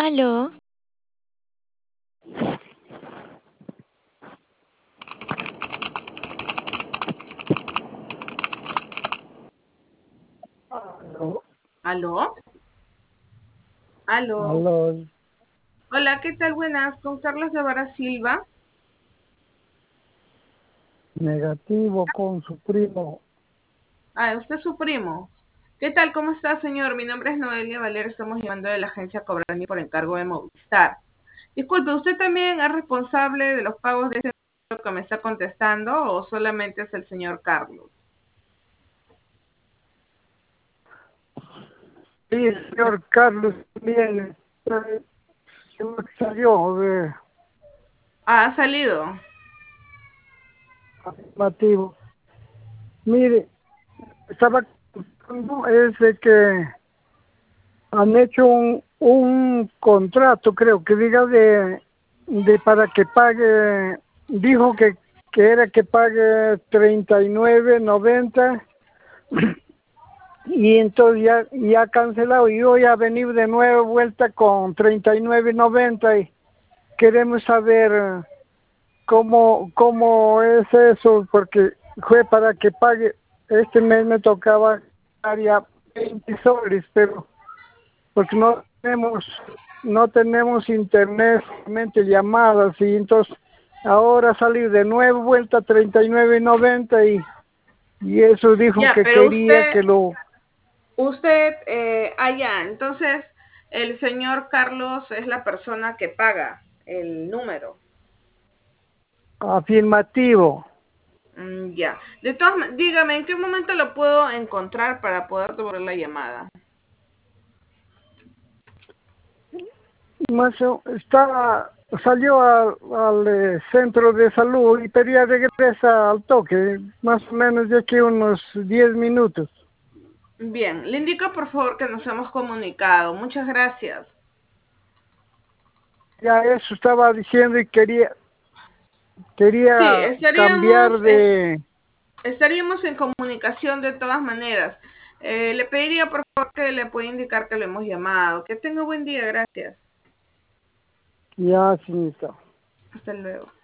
Aló, Aló, ¿Aló? ¿Aló? aló, Hola, ¿qué tal? Buenas, con Carlos Guevara Silva. negativo con su primo. Ah, usted es su primo. ¿Qué tal? ¿Cómo está, señor? Mi nombre es Noelia Valero, estamos llamando de la agencia Cobrani por encargo de Movistar. Disculpe, ¿usted también es responsable de los pagos de ese número que me está contestando o solamente es el señor Carlos? Sí, el señor Carlos también se me salió de Ah, ha salido. afirmativo. Mire, estaba contando es de que han hecho un contrato, creo que diga de para que pague, dijo que era que pague 39.90. Y entonces ya cancelado y hoy ha venido de nuevo vuelta con 39.90 y queremos saber cómo es eso, porque fue para que pague. Este mes me tocaba pagar ya 20 soles, pero porque no tenemos internet, solamente llamadas, y entonces ahora salir de nuevo vuelta 39.90 y eso dijo Ya, que pero quería usted, que lo ya, entonces el señor Carlos es la persona que paga el número. afirmativo. Ya. Dígame, ¿en qué momento lo puedo encontrar para poder tomar la llamada? Salió al centro de salud y pedía regresa al toque, más o menos de aquí unos 10 minutos. Bien, le indico por favor que nos hemos comunicado. Muchas gracias. Ya eso estaba diciendo y Sí, quería cambiar de... estaríamos en comunicación de todas maneras. Le pediría por favor que le pueda indicar que lo hemos llamado. Que tenga buen día, gracias. Ya, señorita. Hasta luego.